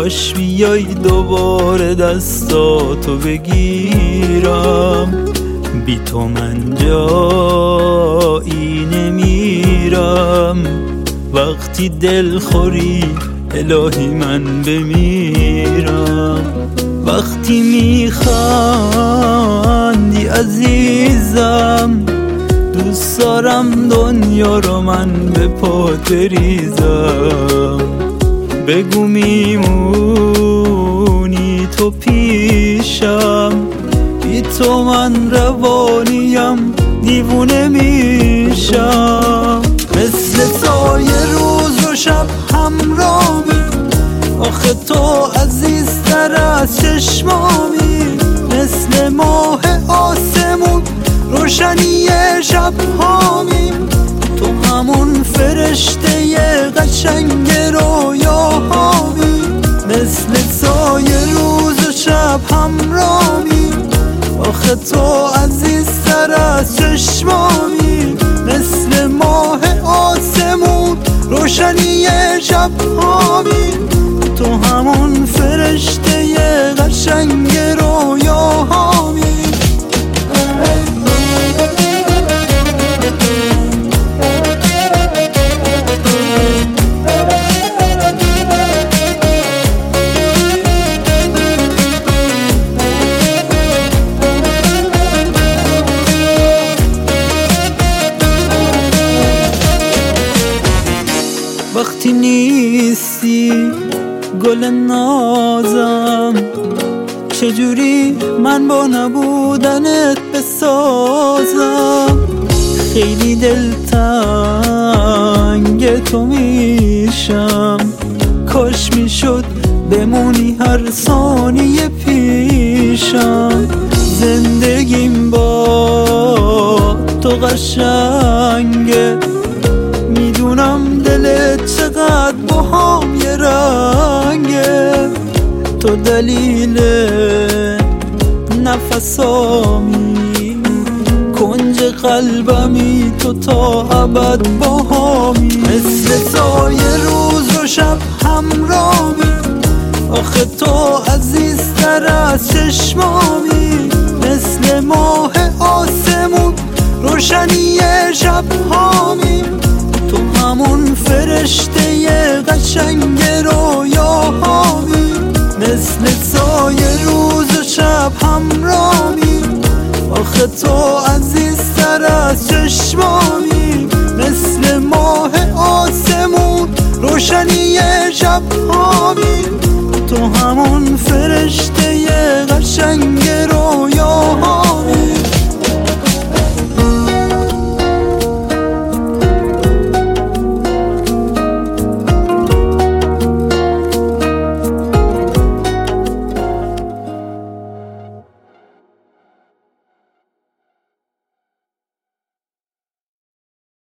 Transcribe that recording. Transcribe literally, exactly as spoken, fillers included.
کاش بیای دوباره دستاتو بگیرم، بی تو من جایی نمیرم. وقتی دل خوری الهی من بمیرم، وقتی میخندی عزیزم دوست دارم دنیا رو من به پات بریزم. بگو میمونی تو پیشم، بی تو من روانیم دیوونه میشم. مثل سایه روز و شب همراهی، آخه تو عزیزتر از چشمامی. مثل ماه آسمون روشنی شب هامی، تو همون فرشته قشنگ رویاهامی. مثل سایه روز و شب همراهی، آخه تو عزیزتر از چشمامی. مثل ماه آسمون روشنی شب هامی، تو همون فرشته قشنگ رویاهامی. وقتی نیستی گل نازم، چجوری من با نبودنت بسازم. خیلی دلتنگ تو میشم، کاش میشد بمونی هر ثانیه پیشم. زندگیم با تو قشنگه، میدونم دلت چقدر با هم یه رنگه. تو دلیل نفسامی، کنج قلبمی، تو تا ابد با همی. مثل سایه روز و شب همراهی، آخه تو عزیزتر از چشمامی. مثل ماه آسمون روشنی شب هامی، تو همون فرشته قشنگ رویاهامی. مثل سایه روز و شب همراهی، آخه تو عزیزتر از چشمامی. مثل ماه آسمون روشنی شب هامی، تو همون فرشته